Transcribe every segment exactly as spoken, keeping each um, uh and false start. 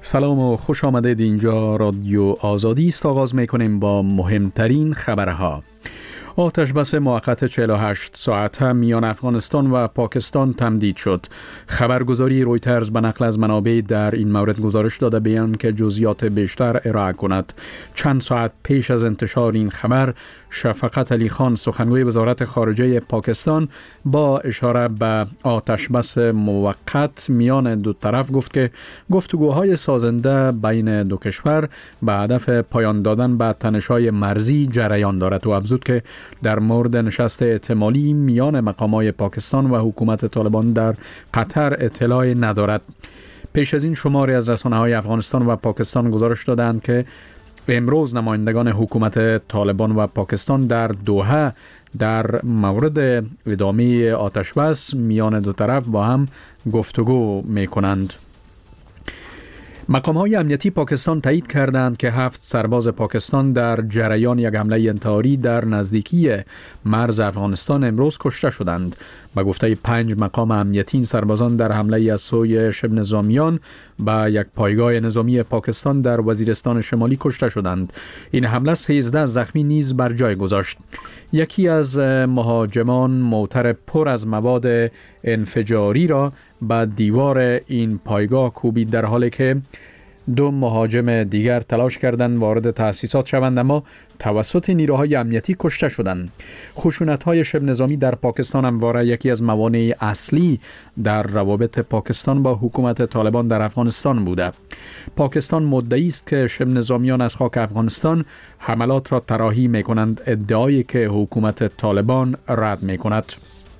سلام و خوش آمدید. اینجا رادیو آزادی است. آغاز میکنیم با مهمترین خبرها. آتش بس موقت چهل و هشت ساعته میان افغانستان و پاکستان تمدید شد. خبرگزاری رویترز به نقل از منابع در این مورد گزارش داده بیان که جزئیات بیشتر ارائه کند. چند ساعت پیش از انتشار این خبر، شفقت علی خان سخنگوی وزارت خارجه پاکستان با اشاره به آتش بس موقت میان دو طرف گفت که گفتگوهای سازنده بین دو کشور به هدف پایان دادن به تنش‌های مرزی جریان دارد و افزود که در مورد نشست احتمالی میان مقامات پاکستان و حکومت طالبان در قطر اطلاعی ندارد. پیش از این شماری از رسانه‌های افغانستان و پاکستان گزارش دادند که امروز نمایندگان حکومت طالبان و پاکستان در دوحه در مورد ادامه آتش بس میان دو طرف با هم گفتگو می‌کنند. مقام‌های امنیتی پاکستان تایید کردند که هفت سرباز پاکستان در جریان یک حمله انتحاری در نزدیکی مرز افغانستان امروز کشته شدند. به گفته پنج مقام امنیتی، این سربازان در حمله از سوی شبه نظامیان به یک پایگاه نظامی پاکستان در وزیرستان شمالی کشته شدند. این حمله سیزده زخمی نیز بر جای گذاشت. یکی از مهاجمان موتر پر از مواد انفجاری را به دیوار این پایگاه کوبید، در حالی که دو مهاجم دیگر تلاش کردند وارد تأسیسات شوند اما توسط نیروهای امنیتی کشته شدند. خشونت‌های شبه نظامی در پاکستان همواره یکی از موانع اصلی در روابط پاکستان با حکومت طالبان در افغانستان بوده. پاکستان مدعی است که شبه نظامیان از خاک افغانستان حملات را طراحی می‌کنند، ادعایی که حکومت طالبان رد می‌کند.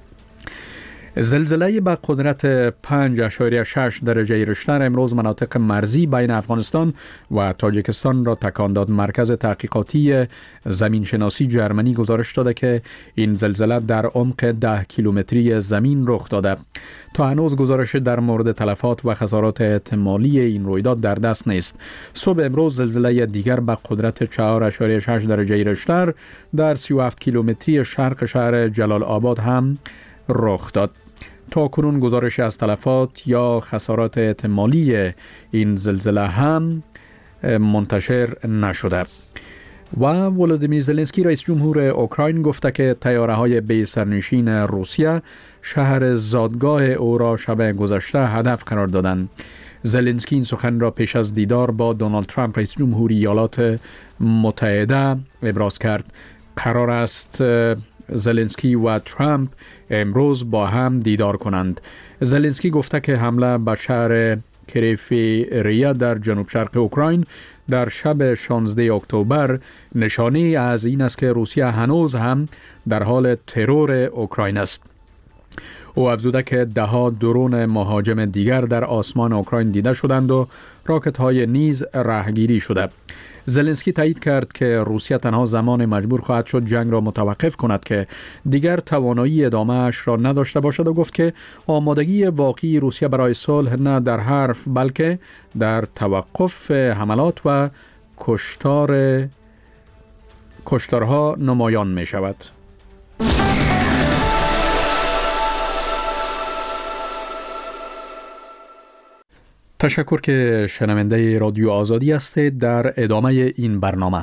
زلزله با قدرت پنج اشاریه شش درجه ریشتر امروز مناطق مرزی بین افغانستان و تاجیکستان را تکان داد. مرکز تحقیقاتی زمین شناسی جرمنی گزارش داده که این زلزله در عمق ده کیلومتری زمین رخ داده. تا هنوز گزارش در مورد تلفات و خسارات احتمالی این رویداد در دست نیست. صبح امروز زلزله دیگر با قدرت چهار اشاریه شش درجه ریشتر در سی و هفت کیلومتری شرق شهر جلال آباد هم رخ داد. تا کنون گزارش از تلفات یا خسارات احتمالی این زلزله هم منتشر نشده. و ولودیمیر زلنسکی رئیس جمهور اوکراین گفته که طیاره‌های بی سرنشین روسیه شهر زادگاه او را شب گذشته هدف قرار دادند. زلنسکی این سخن را پیش از دیدار با دونالد ترامپ رئیس جمهور ایالات متحده ابراز کرد. قرار است زلنسکی و ترامپ امروز با هم دیدار کنند. زلنسکی گفته که حمله به شهر کریفیریا در جنوب شرق اوکراین در شب شانزده اکتبر نشانه از این است که روسیه هنوز هم در حال ترور اوکراین است. او افزوده که ده ها درون مهاجم دیگر در آسمان اوکراین دیده شدند و راکت های نیز راهگیری شده. زلنسکی تایید کرد که روسیه تنها زمان مجبور خواهد شد جنگ را متوقف کند که دیگر توانایی ادامه اش را نداشته باشد و گفت که آمادگی واقعی روسیه برای صلح نه در حرف بلکه در توقف حملات و کشتار کشتارها نمایان می شود. تشکر که شنونده رادیو آزادی هستید. در ادامه این برنامه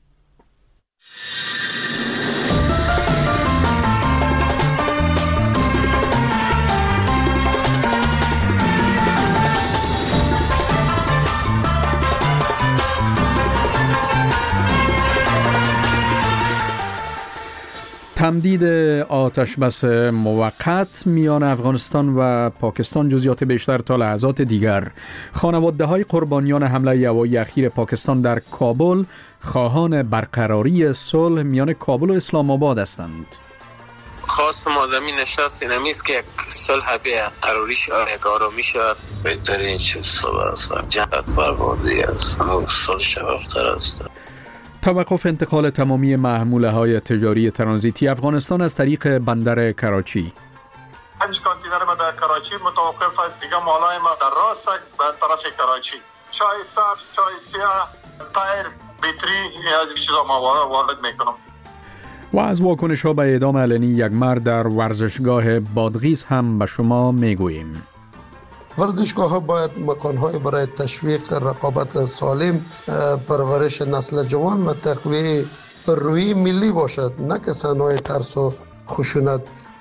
تمدید آتش بس موقت میان افغانستان و پاکستان، جزئیات بیشتر تا لحظات دیگر. خانواده های قربانیان حمله هوایی اخیر پاکستان در کابل خواهان برقراری صلح میان کابل و اسلام آباد هستند. خواست ما زمین نشست اینمی است که یک صلح برقراری شود، یک آرامی شود. بهترین چیز صلح است، جهت بربادی است، صلح شفافتر است. توقف انتقال تمامی محموله های تجاری ترانزیتی افغانستان از طریق بندر کراچی. پنج کانتینر ما در کراچی متوقف است. دیگه مالای ما در راست به طرف کراچی. چای سبز، چای سیاه، تایر، بیتری، از چیزا ما وارد میکنم. و از واکنش ها به اعدام علنی یک مرد در ورزشگاه بادغیس هم به شما میگوییم. ورزشگاه ها باید مکان های برای تشویق رقابت سالم، پرورش نسل جوان و تقویت روی ملی باشد، نه که صحنه‌های ترس و خشونت.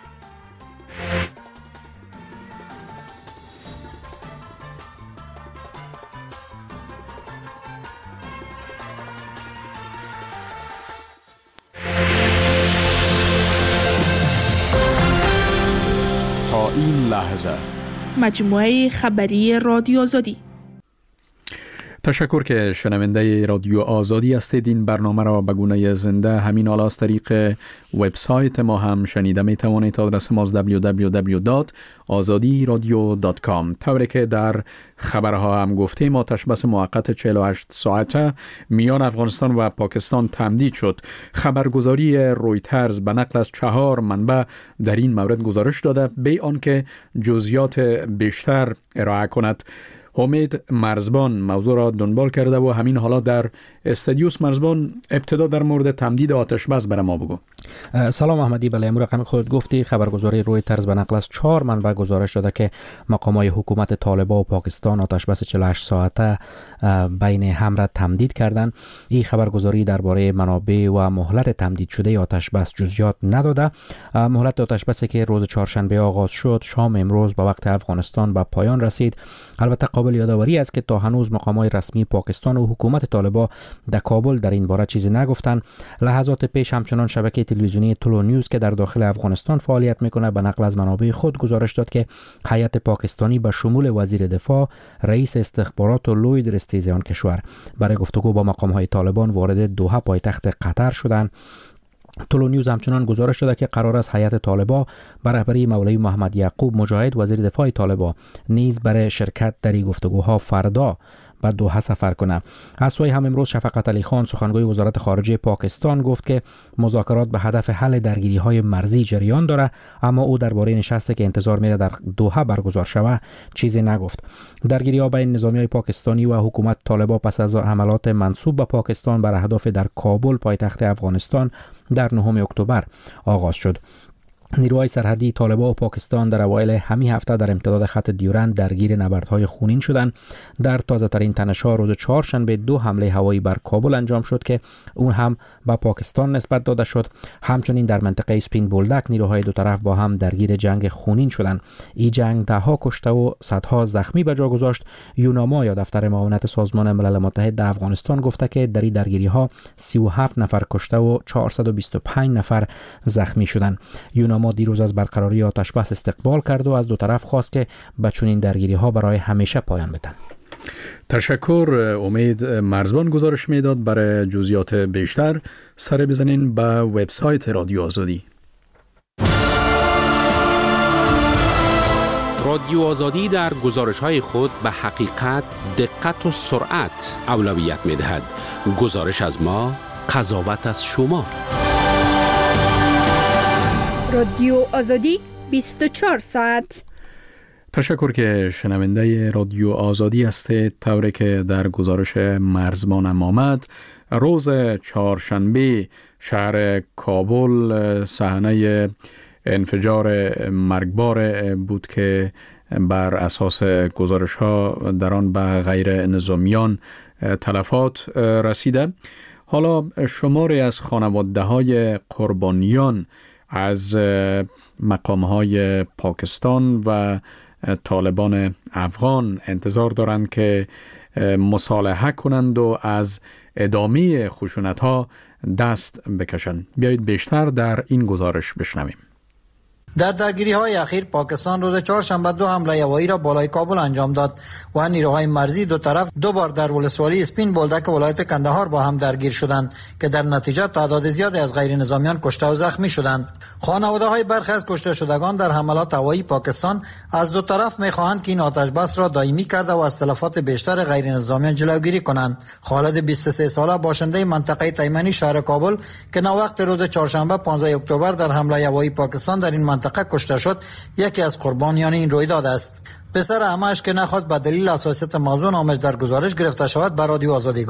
تا این لحظه مجموعه خبری رادیو آزادی. تشکر که شنونده رادیو آزادی هستید. این برنامه را به گونه زنده همین حالا از طریق وبسایت ما هم شنیده می توانید. آدرس ما دبلیو دبلیو دبلیو دات آزادی رادیو دات کام. طوری که در خبرها هم گفتیم آتش بس موقت چهل و هشت ساعته میان افغانستان و پاکستان تمدید شد. خبرگزاری رویترز به نقل از چهار منبع در این مورد گزارش داده بی آنکه جزئیات بیشتر ارائه کند. امید مرزبان موضوع را دنبال کرده و همین حالا در استودیوس. مرزبان، ابتدا در مورد تمدید آتش بس برای ما بگو. سلام احمدی. بله، امروز رقم خودت گفتی. خبرگزاری رویترز به نقل از چهار منبع گزارش داده که مقامات حکومت طالبان و پاکستان آتش بس چهل و هشت ساعته بین هم را تمدید کردند. این خبرگزاری درباره منابع و مهلت تمدید شده آتش بس جزئیات نداده. مهلت آتش بسی که روز چهارشنبه آغاز شد شام امروز به وقت افغانستان به پایان رسید. البته قابل یادآوری است که تا هنوز مقامات رسمی پاکستان و حکومت طالبان در کابل در این باره چیزی نگفتند. لحظات پیش همچنان شبکه تلویزیونی تولو نیوز که در داخل افغانستان فعالیت میکنه به نقل از منابع خود گزارش داد که هیئت پاکستانی به شمول وزیر دفاع، رئیس استخبارات و لوی درستیز آن کشور برای گفتگو با مقامات طالبان وارد دوحه پایتخت قطر شدند. تولو نیوز همچنان گزارش داده که قرار است هیئت طالبان به رهبری مولوی محمد یعقوب مجاهد وزیر دفاع طالبان نیز برای شرکت در این گفتگوها فردا به دوحه سفر کنه. از سوی هم امروز شفقت علی خان سخنگوی وزارت خارجه پاکستان گفت که مذاکرات به هدف حل درگیری‌های مرزی جریان داره، اما او درباره نشستی که انتظار میره در دوحه برگزار شود چیزی نگفت. درگیری‌ها بین نظامیای پاکستانی و حکومت طالبان پس از حملات منسوب به پاکستان بر اهداف در کابل پایتخت افغانستان در نهم اکتبر آغاز شد. نیروهای سرحدی طالبان و پاکستان در اوایل همین هفته در امتداد خط دیورند درگیر نبردهای خونین شدند. در تازه ترین تنش‌ها روز چهارشنبه دو حمله هوایی بر کابل انجام شد که اون هم به پاکستان نسبت داده شد. همچنین در منطقه سپین بولدک نیروهای دو طرف با هم درگیر جنگ خونین شدند. این جنگ ده ها کشته و صدها زخمی به جا گذاشت. یوناما یا دفتر معاونت سازمان ملل متحد در افغانستان گفته که در این درگیری‌ها سی و هفت نفر کشته و چهارصد و بیست و پنج نفر زخمی شدند. یوناما ما دیروز از برقراری آتش بس استقبال کرد و از دو طرف خواست که به چنین درگیری ها برای همیشه پایان بدن. تشکر. امید مرزبان گزارش میداد. برای جزئیات بیشتر سر بزنین به وبسایت رادیو آزادی. رادیو آزادی در گزارش‌های خود به حقیقت، دقت و سرعت اولویت می‌دهد. گزارش از ما، قضاوت از شما. رادیو آزادی بیست و چهار ساعت. تشکر که شنونده رادیو آزادی هستید. طوری که در گزارش مرزبانم آمد، روز چهارشنبه شهر کابل صحنه انفجار مرگبار بود که بر اساس گزارش ها در آن به غیر نظامیان تلفات رسیده. حالا شماری از خانواده های قربانیان از مقام‌های پاکستان و طالبان افغان انتظار دارند که مصالحه کنند و از ادامه خشونت‌ها دست بکشند. بیایید بیشتر در این گزارش بشنویم. در درگیری‌های اخیر پاکستان روز چهارشنبه دو حمله هوایی را بالای کابل انجام داد و نیروهای مرزی دو طرف دو بار در ولسوالی سپین بولدک ولایت کندهار با هم درگیر شدند که در نتیجه تعداد زیادی از غیر نظامیان کشته و زخمی شدند. خانواده‌های برخی از کشته شدگان در حملات هوایی پاکستان از دو طرف می‌خواهند که این آتش بس را دائمی کرده و از تلفات بیشتر غیر نظامیان جلوگیری کنند. خالد بیست و سه ساله باشنده منطقه تیمنی شهر کابل که ناوقت روز چهارشنبه پانزده اکتبر در حمله هوایی پاکستان در این منطقه کشته شد، یکی از قربانیان این رویداد است. پسر عمه‌اش که نخواست به دلیل حساسیت موضوع نامش در گزارش گرفته شود به رادیو آزادی گفت: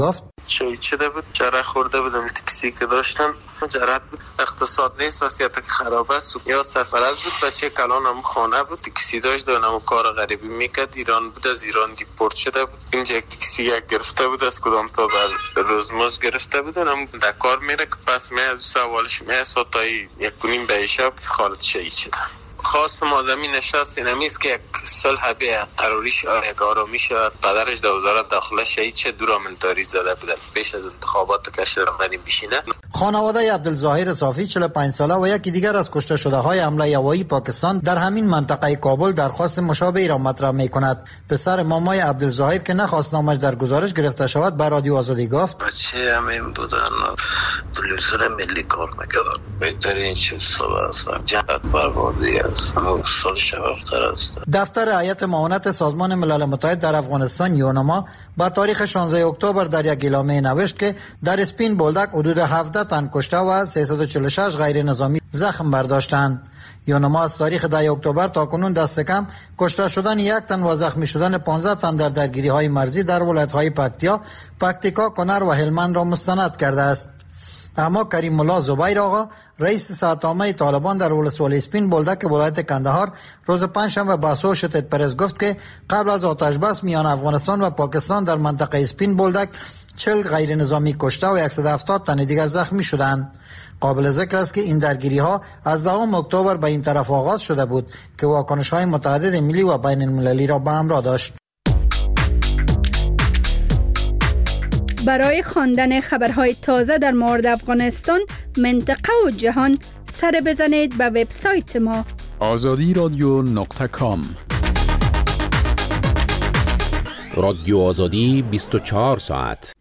چای چده بود، جره خورده بودم، تکسی که داشتم جرات بود، اقتصاد نیست، وضعیت خراب است. یا سرپرست بود، بچه کلان هم خانه بود، تکسی داشت و هم کار غریبی میکرد. ایران بود، از ایران دیپورت شده بود. اینجا یک تکسی یک گرفته بود، از کدام تا بر روزمز گرفته بود، هم در کار میره که پس می از سوالش می از تایی یک کنیم به شب که خالد شهید شده. خواست ما زمین نشست اینمیست که یک صلح به تروریش یک آرامی شد. پدرش در وزارت داخله شهید شد، دو رامنتاری زده بودن پیش از انتخابات که شد قدیم بشینه. خانواده عبدالظاهر صافی چهل و پنج ساله و یکی دیگر از کشته شده های حمله هوایی پاکستان در همین منطقه کابل درخواست مشابهی را مطرح می کند. پسر مامای عبدالظاهر که نخواست نامش در گزارش گرفته شود به رادیو آزادی گفت بچه همین بودن، تلویزیون ملی کار میکردن. بهترین چیز صبح است جهت بربادی است. دفتر هیئت معاونت سازمان ملل متحد در افغانستان یونما با تاریخ شانزده اکتبر در یک اعلامیه نوشت که در اسپین بولدک حدود هفده تن کشته و سیصد و چهل و شش غیر نظامی زخم برداشتند. یونما از تاریخ ده اکتبر تا کنون دست کم کشته شدن یک تن و زخمی شدن پانزده تن در درگیری های مرزی در ولایت‌های پکتیا، پکتیکا، کنر و هلمند را مستند کرده است. اما کریم الله زبیر آقا رئیس ساتامه طالبان در ولسوالی اسپین بولدک ولایت کندهار روز پنجشنبه به اسوشیتد پرس گفت که قبل از آتش بس میان افغانستان و پاکستان در منطقه اسپین بولدک چهل غیر نظامی کشته و صد و هفتاد تن دیگر زخمی شدند. قابل ذکر است که این درگیری ها از دهم اکتبر به این طرف آغاز شده بود که واکنش های متعدد ملی و بین المللی را به همراه داشت. برای خواندن خبرهای تازه در مورد افغانستان، منطقه و جهان سر بزنید به وبسایت ما آزادی رادیو نقطه کام. رادیو آزادی بیست و چهار ساعت.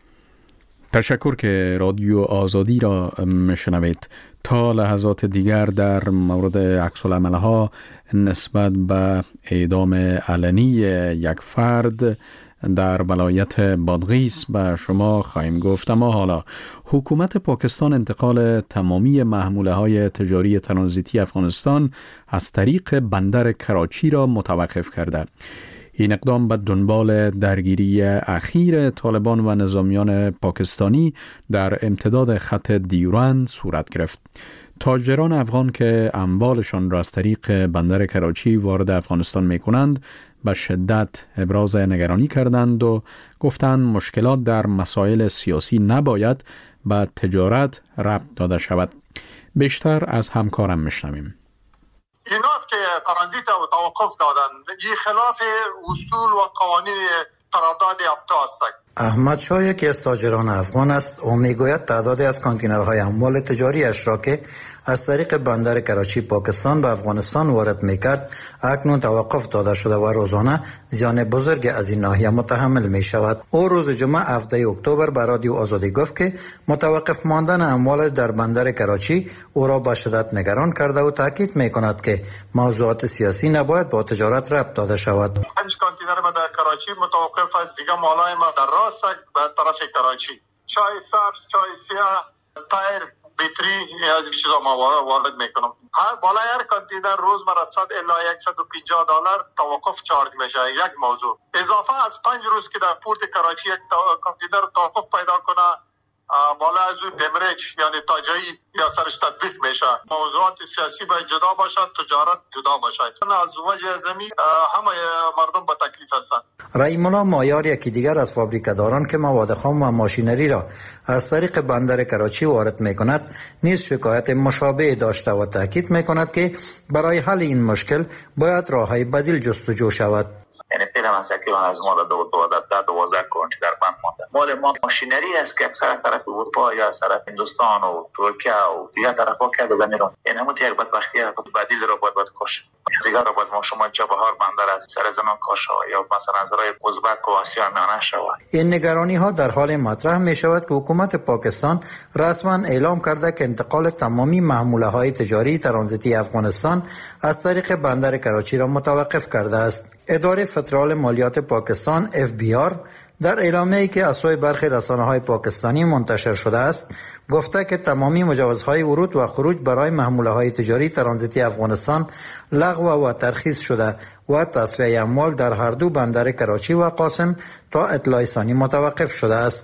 تشکر که رادیو آزادی را میشنوید. تا لحظات دیگر در مورد عکس العمل‌ها نسبت به اعدام علنی یک فرد در ولایت بادغیس به شما خواهیم گفت. اما حالا حکومت پاکستان انتقال تمامی محموله های تجاری ترانزیتی افغانستان از طریق بندر کراچی را متوقف کرده. این اقدام به دنبال درگیری اخیر طالبان و نظامیان پاکستانی در امتداد خط دیوران صورت گرفت. تاجران افغان که اموالشان را از طریق بندر کراچی وارد افغانستان می کنند به شدت ابراز نگرانی کردند و گفتند مشکلات در مسائل سیاسی نباید به تجارت ربط داده شود. بیشتر از همکارم میشنویم. ایناست که ترانزیت و توقف دادن، این خلاف اصول و قوانین قرارداد ابتا است. احمد شاه یکی از تاجران افغان است و میگوید تعدادی از کانتینرهای اموال تجاریش را که از طریق بندر کراچی پاکستان به افغانستان وارد میکرد اکنون توقف داده شده و روزانه زیان بزرگ از این ناحیه متحمل می شود. او روز جمعه هفده اکتبر به رادیو آزادی گفت که متوقف ماندن اموال در بندر کراچی او را به شدت نگران کرده و تاکید می کند که موضوعات سیاسی نباید با تجارت ربط داده شود. پنج کانتینر ما در کراچی متوقف است، دیگه مالای ما در راست به طرف کراچی. چای سبز، چای سیاه، تایر، بیتری از چیزا ما وارد میکنم. هر بالای هر کانتینر روز مرا صد الی صد و پنجاه دلار توقف چارج میشه. یک موضوع اضافه از پنج روز که در پورت کراچی یک کانتینر توقف پیدا کنه، بالا از اون دمرج یعنی تاجایی یا سرش تطبیق میشه. موضوعات سیاسی باید جدا باشد، تجارت جدا باشد. از وجه زمین همه مردم با تکلیف هستند. رحیم الله مایار یکی دیگر از فابریکه‌داران که مواد خام و ماشینری را از طریق بندر کراچی وارد میکند نیز شکایت مشابه داشته و تاکید میکند که برای حل این مشکل باید راههای بدیل جستجو شود. یعنی پیدا مسئله از ما دو دو دو دوازده کنش در بند مانده. مال ما ماشینری است که اکثر از طرف اروپا یا از طرف هندوستان و ترکیه و دیگر طرفا که از زمین رو یعنی همون یک بدبختی بدیل رو باید باید کش. دیگر رو باید ما شما چابهار بندر از سر زمان کاش یا مثلا از راه ازبک و آسیا میانه شود. این نگرانی ها در حال مطرح می شود که حکومت پاکستان رسما اعلام کرده که انتقال تمامی محموله های تجاری ترانزیتی افغانستان از طریق بندر کراچی را متوقف کرده است. اداره فدرال مالیات پاکستان اف بی آر در اعلامیه‌ای که از سوی برخی رسانه‌های پاکستانی منتشر شده است گفته که تمامی مجوزهای ورود و خروج برای محموله‌های تجاری ترانزیتی افغانستان لغو و ترخیص شده و تصفیه اموال در هر دو بندر کراچی و قاسم تا اطلاع ثانی متوقف شده است.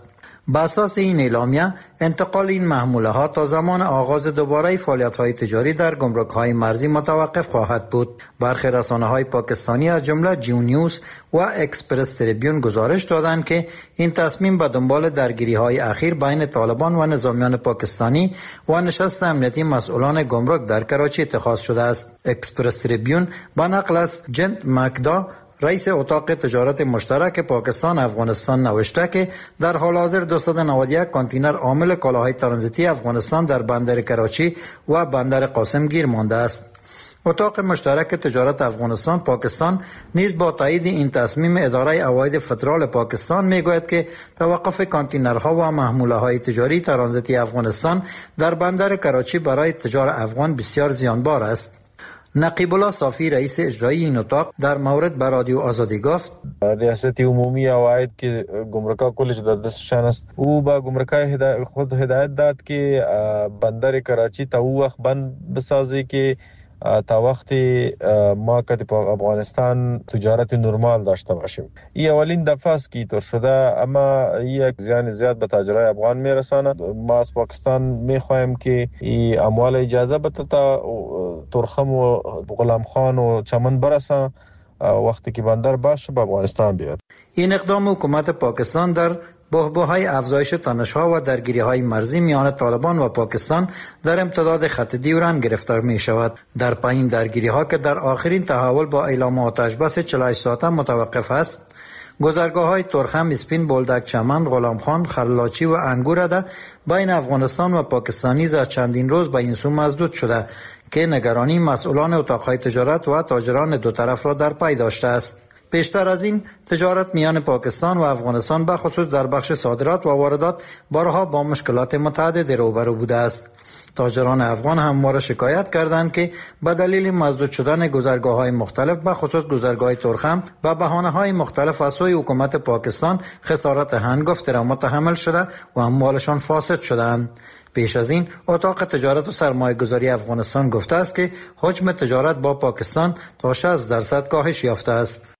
به اساس این اعلامیه انتقال این محموله ها تا زمان آغاز دوباره فعالیت های تجاری در گمرک های مرزی متوقف خواهد بود. برخی رسانه های پاکستانی از جمله جیو نیوز و اکسپرس تریبیون گزارش دادند که این تصمیم به دنبال درگیری های اخیر بین طالبان و نظامیان پاکستانی و نشست امنیتی مسئولان گمرک در کراچی اتخاذ شده است. اکسپرس تریبیون با نقل از جنت مکدا رئیس اتاق تجارت مشترک پاکستان افغانستان نوشته که در حال حاضر دویست و نود و یک کانتینر حامل کالاهای ترانزیتی افغانستان در بندر کراچی و بندر قاسم گیر مانده است. اتاق مشترک تجارت افغانستان پاکستان نیز با تایید این تصمیم اداره عواید فدرال پاکستان میگوید که توقف کانتینرها و محموله های تجاری ترانزیتی افغانستان در بندر کراچی برای تجار افغان بسیار زیانبار است. نقیب الله صافی رئیس اجرایی این اتاق در مورد به رادیو آزادی گفت ریاست عمومی عواید که گمرکا کلش در دستشان است او با گمرکای خود هدایت داد که بندر کراچی تا او وقت بند بسازه که تا وقتی ما که افغانستان تجارت نرمال داشته باشیم. این اولین دفعه است که اینطور شده، اما یک زیان زیاد به تاجرای افغان میرساند. ما از پاکستان میخواهیم که این اموال اجازه بده تا ترخم و غلام خان و چمن برسن، وقتی که بندر باشه به افغانستان بیاد. این اقدام حکومت پاکستان در بحبوحهای افزایش تنش‌ها و درگیری‌های مرزی میان طالبان و پاکستان در امتداد خط دیورند گرفتار می‌شود. در پایین درگیری‌ها که در آخرین تحول با اعلام آتش بس چهل و هشت ساعته متوقف است، گذرگاه‌های ترخم، اسپین، بولدک، چمن، غلامخان، خلاچی و انگورده بین افغانستان و پاکستانی از چندین روز به این سو مسدود شده که نگرانی مسئولان اتاق‌های تجارت و تاجران دو طرف را در پی داشته است. بیشتر از این، تجارت میان پاکستان و افغانستان به خصوص در بخش صادرات و واردات بارها با مشکلات متعددی روبرو بوده است. تاجران افغان همواره شکایت کردند که به دلیل مسدود شدن گذرگاه‌های مختلف به خصوص گذرگاه ترخم و بهانه‌های مختلف از سوی حکومت پاکستان خسارت هنگفت را متحمل شده و اموالشان فاسد شدند. پیش از این اتاق تجارت و سرمایه گذاری افغانستان گفته است که حجم تجارت با پاکستان تا شصت درصد کاهش یافته است.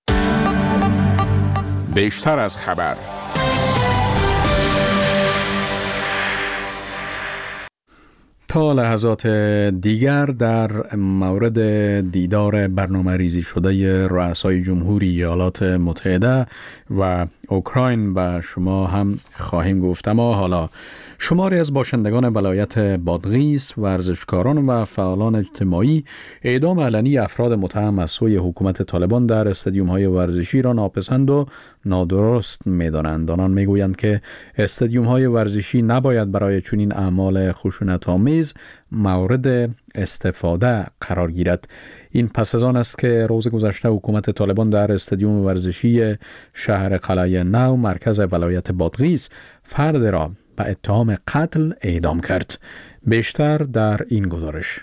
بیشتر از خبر. تا لحظات دیگر در مورد دیدار برنامه ریزی شده رؤسای جمهوری ایالات متحده و اوکراین به شما هم خواهیم گفت. اما حالا شماری از باشندگان ولایت بادغیس، ورزشکاران و فعالان اجتماعی اعدام علنی افراد متهم از سوی حکومت طالبان در استادیوم‌های ورزشی را ناپسند و نادرست می‌دانند. آنان می‌گویند که استادیوم‌های ورزشی نباید برای چنین اعمال خشونت‌آمیز مورد استفاده قرار گیرد. این پس از آن است که روز گذشته حکومت طالبان در استادیوم ورزشی شهر قلعه نو مرکز ولایت بادغیس فرد را به اتهام قتل اعدام کرد. بیشتر در این گزارش.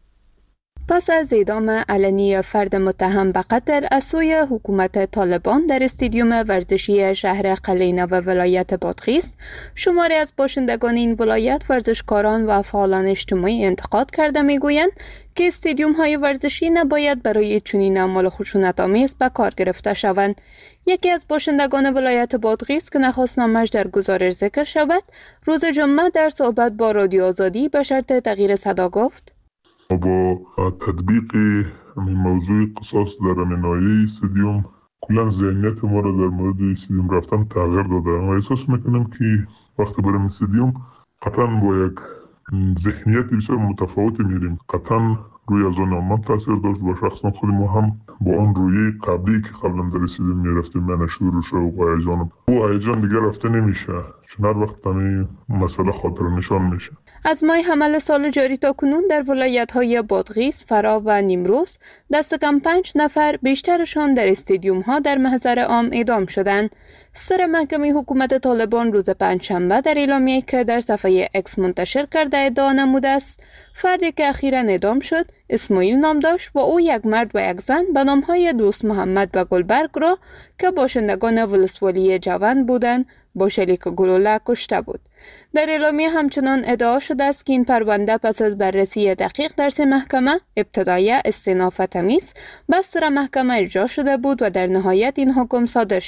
پس از اعدام علنی فرد متهم به قتل از سوی حکومت طالبان در استادیوم ورزشی شهر قلعه نو ولایت بادغیس، شماری از باشندگان این ولایت، ورزشکاران و فعالان اجتماعی انتقاد کرده میگویند که استادیوم های ورزشی نباید برای چنین اعمال خشونت‌آمیز به کار گرفته شوند. یکی از باشندگان ولایت بادغیس که نخواست نامش در گزارش ذکر شود، روز جمعه در صحبت با رادیو آزادی به شرط تغییر صدا گفت: با تطبیق موضوع قصاص در نهایی استادیوم کلا ذهنیت ما را در مورد استادیوم رفتن تغییر داده و احساس میکنم که وقتی بریم استادیوم قطعا با یک ذهنیت بسیار متفاوت میریم. قطعا روی از آن ما تاثیر داشت و شخصا خود ما هم با آن روی قبلی که قبلا در استادیوم میرفتیم من شروع شد و هیجان و هیجان دیگر رفته نمیشه، چون هر وقت همین مسئله خاطر نشان میشه. از ماه حمل سال جاری تا کنون در ولایت‌های بادغیس، فرا و نیمروز دست کم پنج نفر، بیشترشان در استادیوم‌ها در محضر عام اعدام شدند. سر محکمه حکومت طالبان روز پنجشنبه در اعلامیه‌ای که در صفحه اکس منتشر کرده ادعا نموده است فردی که اخیراً اعدام شد اسماعیل نام داشت و او یک مرد و یک زن به نام‌های دوست محمد و گلبرگ را که باشندگان ولسوالی جوان بودند با شلیک گلوله کشته بود. در اعلامیه همچنان ادعا شده است که این پرونده پس از بررسی دقیق در سه محکمه ابتدایی، استئناف و تمیز به سر محکمه ارجاع شده بود و در نهایت این حکم صادر شد.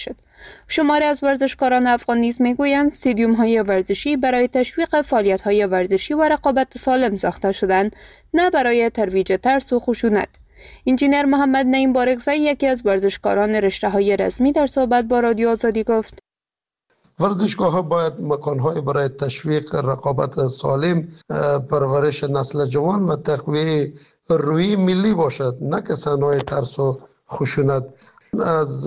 شماری از ورزشکاران افغان نیز میگویند استادیوم های ورزشی برای تشویق فعالیت های ورزشی و رقابت سالم ساخته شدند، نه برای ترویج ترس و خشونت. انجینر محمد نعیم بارگزایی یکی از ورزشکاران رشته های رسمی در صحبت با رادیو آزادی گفت: ورزشگاه ها باید مکان های برای تشویق رقابت سالم، پرورش نسل جوان و تقویت روی ملی باشد، نه که صحنه‌های ترس و خشونت. از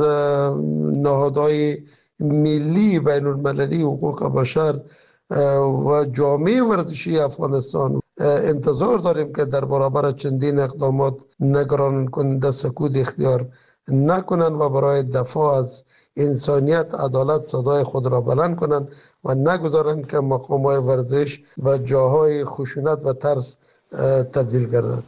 نهادهای ملی بین المللی حقوق بشر و جامعه ورزشی افغانستان انتظار داریم که در برابر چندین اقدامات نگران کننده سکوت اختیار نکنند و برای دفاع از انسانیت، عدالت صدای خود را بلند کنند و نگذارند که مقام‌های ورزش و جاهای خشونت و ترس تبدیل گردد.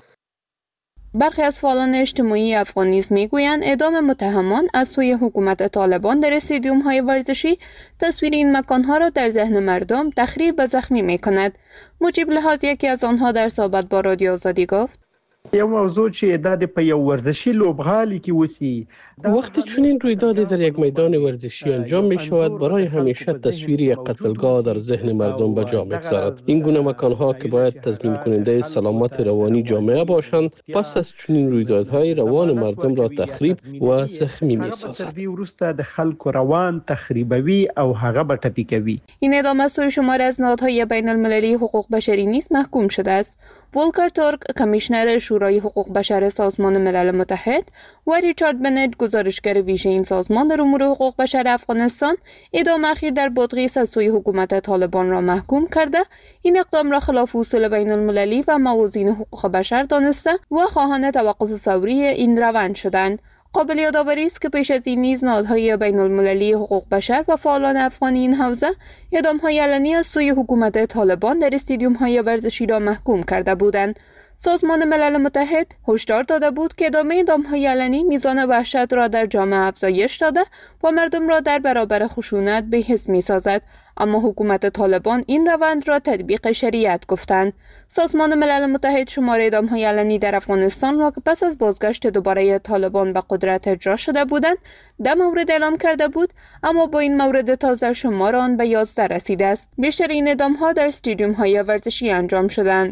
برخی از فعالان اجتماعی افغان نیز میگویند اعدام متهمان از سوی حکومت طالبان در استادیوم های ورزشی تصویر این مکان ها را در ذهن مردم تخریب و زخمی می کند. مجیب لحاظ یکی از آنها در صحبت با رادیو آزادی گفت: یو موضوع چې د په یو ورزشي لوبغالي کې وسی، وقتی چنین رویدادی در یک میدان ورزشی انجام می شود برای همیشه تصویری یک قتلگاه در ذهن مردم به جا می‌گذارد. این گونه مکان‌ها که باید تضمین کننده سلامت روانی جامعه باشند، پس از چنین رویدادهای روان مردم را تخریب و زخمی می‌سازد. د خلکو روان تخریبوي او هغه به ټپي کوي. این اعدام از سوی شماری از نهادهای بین المللی حقوق بشری نیز محکوم شده است. ولکر تورک، کمیشنر شورای حقوق بشر سازمان ملل متحد، و ریچارد بنت، گزارشگر ویژه این سازمان در امور حقوق بشر افغانستان، اعدام اخیر در بادغیس از سوی حکومت طالبان را محکوم کرده، این اقدام را خلاف اصول بین المللی و موازین حقوق بشر دانسته و خواهان توقف فوری این روند شدند. قابل یادآوری است که پیش از این نیز نهادهای بین المللی حقوق بشر و فعالان افغانی این حوزه اعدام‌های علنی از سوی حکومت طالبان در استادیوم‌های ورزشی را محکوم کرده بودند. سازمان ملل متحد هشدار داده بود که ادامه اعدام‌های علنی میزان وحشت را در جامعه افزایش داده و مردم را در برابر خشونت بی‌حس می‌سازد، اما حکومت طالبان این روند را تطبیق شریعت گفتند. سازمان ملل متحد شمار اعدام‌های علنی در افغانستان را که پس از بازگشت دوباره طالبان به قدرت اجرا شده بودند ده مورد اعلام کرده بود، اما با این مورد تازه شمار آن به یازده رسیده است. بیشتر این اعدام‌ها در استادیوم‌های ورزشی انجام شدند.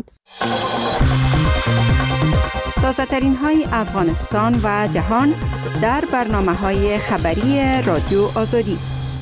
تازه ترین های افغانستان و جهان در برنامه های خبری رادیو آزادی.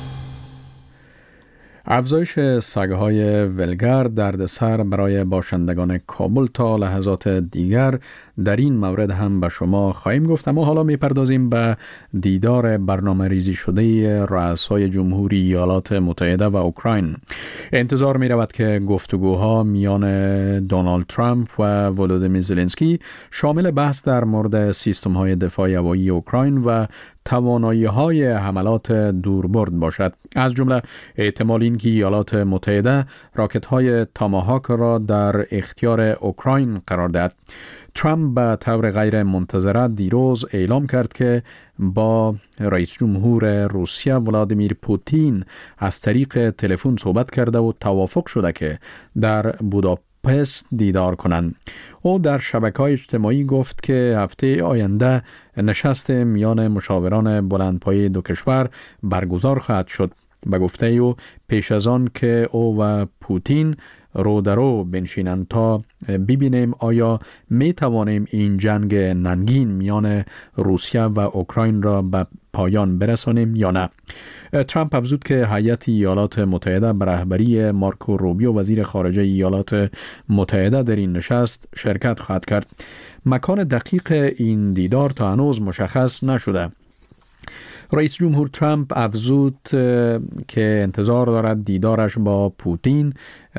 افزایش سگ‌های ولگر دردسر برای باشندگان کابل تا لحظات دیگر در این مورد هم به شما خواهیم گفت، اما حالا میپردازیم به دیدار برنامه ریزی شده رؤسای جمهوری ایالات متحده و اوکراین. انتظار می رود که گفتگوها میان دونالد ترامپ و ولودیمیر زلنسکی شامل بحث در مورد سیستم های دفاع هوایی اوکراین و توانایی های حملات دوربرد باشد. از جمله احتمال این که ایالات متحده راکت های تاماهاک را در اختیار اوکراین قرار دهد. ترامپ به طور غیر منتظره دیروز اعلام کرد که با رئیس جمهور روسیه ولادیمیر پوتین از طریق تلفن صحبت کرده و توافق شده که در بوداپست دیدار کنند. او در شبکه‌های اجتماعی گفت که هفته آینده نشست میان مشاوران بلندپایه دو کشور برگزار خواهد شد. به گفته او پیش از آن که او و پوتین رو در رو بنشینند تا ببینیم آیا می توانیم این جنگ ننگین میان روسیه و اوکراین را به پایان برسانیم یا نه. ترامپ افزود که هیئت ایالات متحده به رهبری مارکو روبیو وزیر خارجه ایالات متحده در این نشست شرکت خواهد کرد. مکان دقیق این دیدار تا هنوز مشخص نشده. رئیس جمهور ترامپ افزود که انتظار دارد دیدارش با پوتین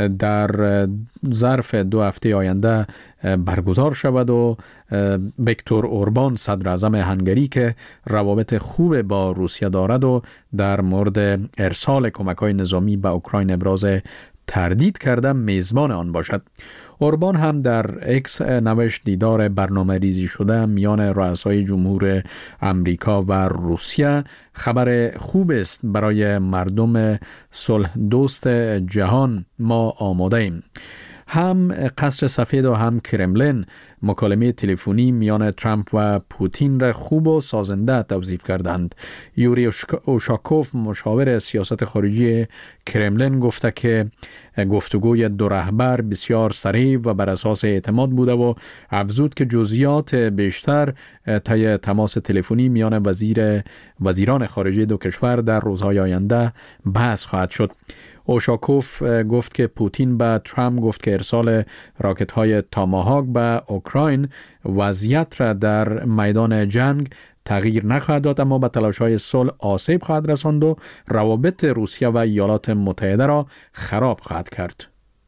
در ظرف دو هفته آینده برگزار شود و ویکتور اوربان صدر اعظم هنگری که روابط خوب با روسیه دارد و در مورد ارسال کمک‌های نظامی به اوکراین ابراز تردید کرده میزبان آن باشد. اوربان هم در اکس نوشت دیدار برنامه ریزی شده میان رؤسای جمهور امریکا و روسیه خبر خوب است برای مردم صلح دوست جهان، ما آماده ایم. هم قصر سفید و هم کرملین مکالمه تلفنی میان ترامپ و پوتین را خوب و سازنده توصیف کردند. یوری اوشاکوف مشاور سیاست خارجی کرملین گفته که گفتگوی دو رهبر بسیار سریع و بر اساس اعتماد بوده و افزود که جزئیات بیشتر طی تماس تلفنی میان وزیر وزیران خارجه دو کشور در روزهای آینده بحث خواهد شد. اوشاکوف گفت که پوتین به ترامپ گفت که ارسال راکت‌های تاماهاک به اوکراین وضعیت را در میدان جنگ تغییر نخواهد داد، اما به تلاش‌های صلح آسیب خواهد رساند و روابط روسیه و ایالات متحده را خراب خواهد کرد.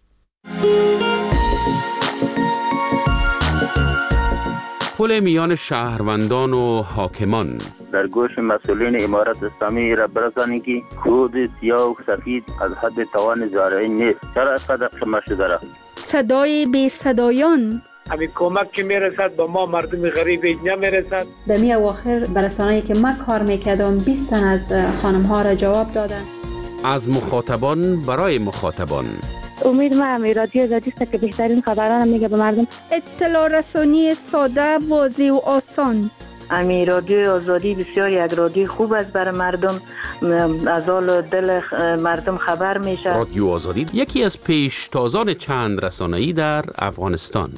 پل میان شهروندان و حاکمان در گوش مسئولین امارت اسلامی را برسانید که کود سیاه و سفید از حد توان زارعی نیست. چرا اینقدر خمه شده را؟ صدای بی صدایان همین کمک که میرسد به ما مردم غریب نمیرسد. در می اواخر برسانه‌ای که من کار میکردم بیست تن از خانم ها را جواب دادن. از مخاطبان برای مخاطبان. امید ما هم رادیو آزادی است که بهترین خبران میگه به مردم. اطلاع رسانی ساده، واضح و آسان. امی رادیو آزادی بسیار یک رادیو خوب است برای مردم، از حال دل مردم خبر میشه. رادیو آزادی یکی از پیشتازان چند رسانه‌ای در افغانستان.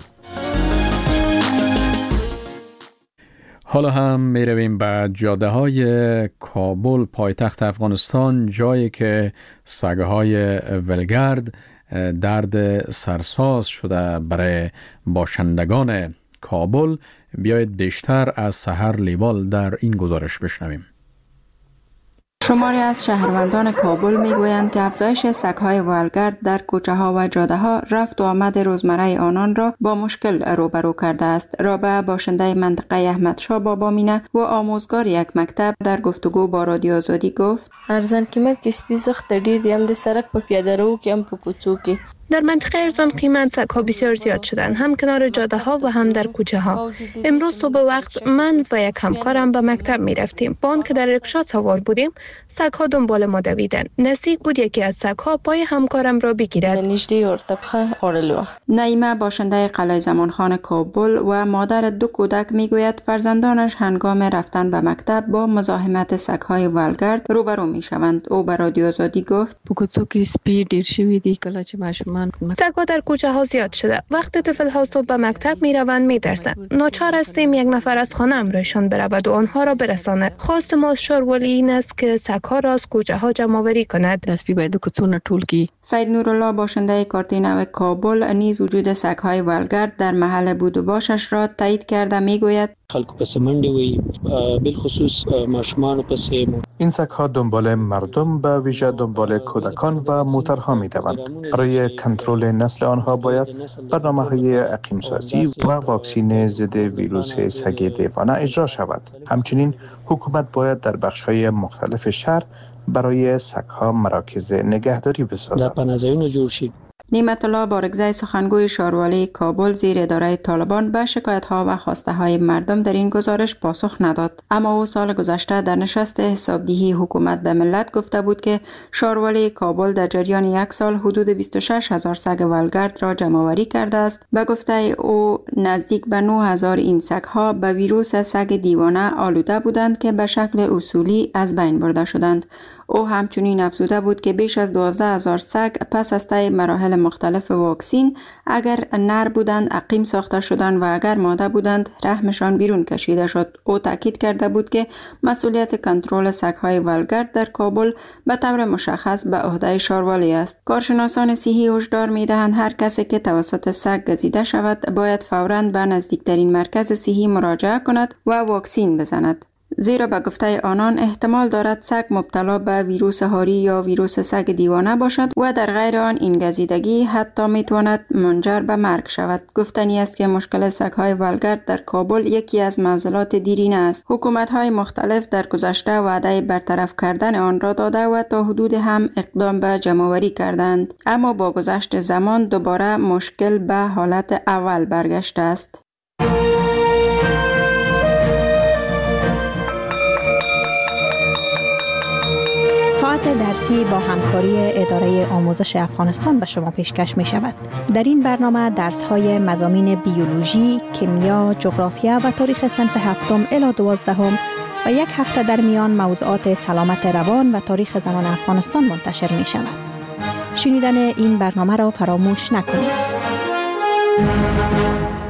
حالا هم می رویم به جاده های کابل پایتخت افغانستان، جایی که سگه های ولگرد درد سرساز شده برای باشندگان کابل. بیایید بیشتر از سحر لیوال در این گزارش بشنویم. شماری از شهروندان کابل میگویند که افزایش سگ‌های ولگرد در کوچه‌ها و جاده‌ها رفت و آمد روزمره آنان را با مشکل روبرو کرده است. رابعه باشنده منطقه احمدشاه بابامینه و آموزگار یک مکتب در گفتگو با رادیو آزادی گفت: ارزان قیمت کې سپي زخت ډیر دي، هم د سړک په پیاده رو کې هم په کوڅو کې. در منطقه ارزان قیمت سگ‌ها بسیار زیاد شدند، هم کنار جاده ها و هم در کوچه ها. امروز صبح وقت من و یک همکارم به مکتب می رفتیم. با آن که در رکشا سوار بودیم، سگ‌ها دنبال ما دویدند. نزدیک بود یکی از سگ‌ها پای همکارم را بگیرد. نعیمه باشنده قلعه زمانخان کابل و مادر دو کودک میگوید فرزندانش هنگام رفتن به مکتب با مزاحمت سگ‌های ولگرد روبرو میشوند. او به رادیو آزادی گفت: سگ‌ها در کوچه ها زیاد شده. وقتی طفل ها صبح به مکتب می روند می ترسند. ناچار هستیم یک نفر از خانه امرایشان برود و آنها را برساند. خواست ما شارولی این است که سگ‌ها را از کوچه ها جمع آوری کند. سید نورالله باشنده کارتینو کابل نیز وجود سگ‌های ولگرد در محل بود و باشش را تایید کرده میگوید: خلق پس منډه وي، بالخصوص ماشومان پس. این سگ‌ها دنبال مردم، به ویژه دنبال کودکان و موترها می‌دوند. برای کنترل نسل آنها باید برنامه‌های اقیم‌سازی و واکسین ضد ویروس سگ دیوانه اجرا شود. همچنین حکومت باید در بخش‌های مختلف شهر برای سگ‌ها مراکز نگهداری بسازد. نعمت الله بارگزای سخنگوی شاروالی کابل زیر اداره طالبان به شکایت‌ها و خواسته‌های مردم در این گزارش پاسخ نداد. اما او سال گذشته در نشست حسابدهی حکومت به ملت گفته بود که شاروالی کابل در جریان یک سال حدود بیست و شش هزار سگ ولگرد را جمع‌آوری کرده است. به گفته او نزدیک به نه هزار این سگ‌ها به ویروس سگ دیوانه آلوده بودند که به شکل اصولی از بین برده شدند. او همچنین افزوده بود که بیش از دوازده هزار سگ پس از طی مراحل مختلف واکسین اگر نر بودند عقیم ساخته شدند و اگر ماده بودند رحمشان بیرون کشیده شد. او تاکید کرده بود که مسئولیت کنترل سگ‌های ولگرد در کابل به طور مشخص به عهده شاروالی است. کارشناسان صحی هشدار می‌دهند هر کسی که توسط سگ گزیده شود باید فوراً به نزدیکترین مرکز صحی مراجعه کند و واکسین بزند، زیرا به گفته آنان احتمال دارد سگ مبتلا به ویروس هاری یا ویروس سگ دیوانه باشد و در غیر آن این گزیدگی حتی میتواند منجر به مرگ شود. گفتنی است که مشکل سگ‌های ولگرد در کابل یکی از معضلات دیرینه است. حکومت‌های مختلف در گذشته وعده برطرف کردن آن را داده و تا حدود هم اقدام به جمع‌آوری کردند، اما با گذشت زمان دوباره مشکل به حالت اول برگشته است. سال ساعت درسی با همکاری اداره آموزش افغانستان به شما پیشکش می شود. در این برنامه درس های مضامین بیولوژی، کیمیا، جغرافیا و تاریخ صنف هفتم الی دوازدهم و یک هفته در میان موضوعات سلامت روان و تاریخ زنان افغانستان منتشر می شود. شنیدن این برنامه را فراموش نکنید.